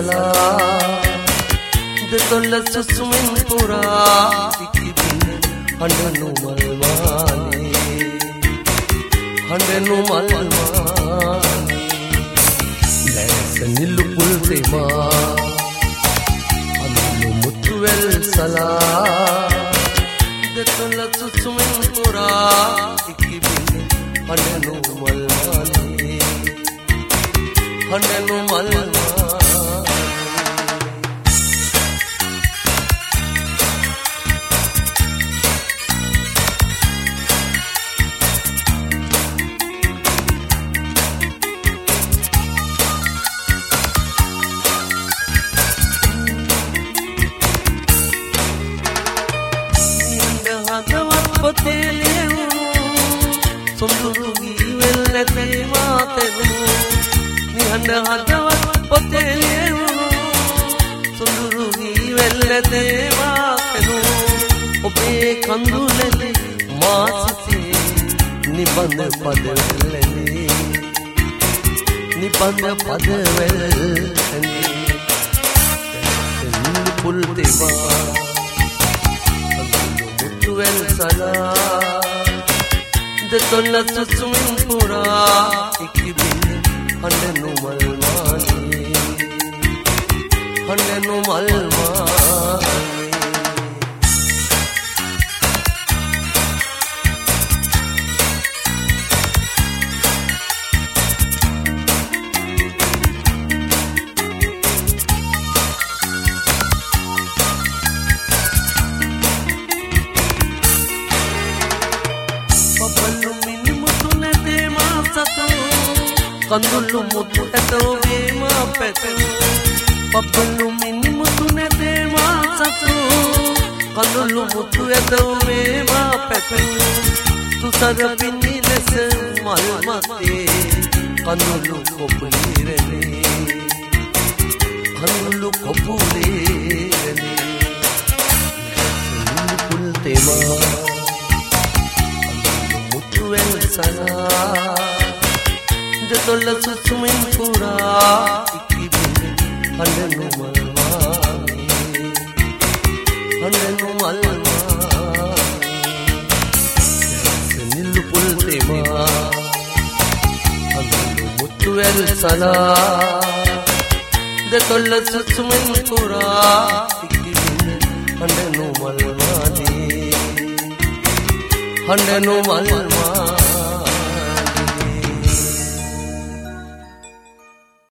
සලා දෙතොල්ල සුසුමින් පුරා ඉකිබින් හඬනු මල්වානේ හඬනු මල්වානේ දැස නිල්ලු පුල් තෙමා අනුළු මුතුවැල් සලා දෙතොල්ල සුසුමින් පුරා ඉකිබින් හඬනු මල්වානේ හඬනු මල්වානේ පොතේ ලියවුණු සොඳුරු ගීවල් නැතේ මාතෙනු නිහඬ හදවත් පොතේ ලියවුණු සොඳුරු ගීවල් නැතේ මාතෙනු ඔබේ කඳුලෙලි මා සිතේ නිබඳ පදවැල්ලේ නිබඳ පදවැල්ලේ පුල් තෙමා වැල් සලා දෙතොල්ල සුසුමින් පුරා ඉකිබින් හඬනු මල්වානේ හඬනු මල්වානේ කඳුළු මුතු ඇතෝ වේමා පැතු පබ්බලු මිනි මුතු නැතේ මා සතු කඳුළු මුතු ඇතෝ වේමා පැතු තුසර පින්නි ලෙස මල් මතේ කඳුළු කොපුලිරනේ කඳුළු කොපුලිරනේ පුල් තෙමා මුතු වෙල් සලා දෙතොල්ල සුසුමින් පුරා ඉකිබින් හඬනු මල්වානේ හඬනු මල්වානේ නිල්ලු පුල් තෙමා අඳුළු මුතුවැල් සලා දෙතොල්ල සුසුමින් පුරා ඉකිබින් හඬනු මල්වානේ හඬනු මල්වානේ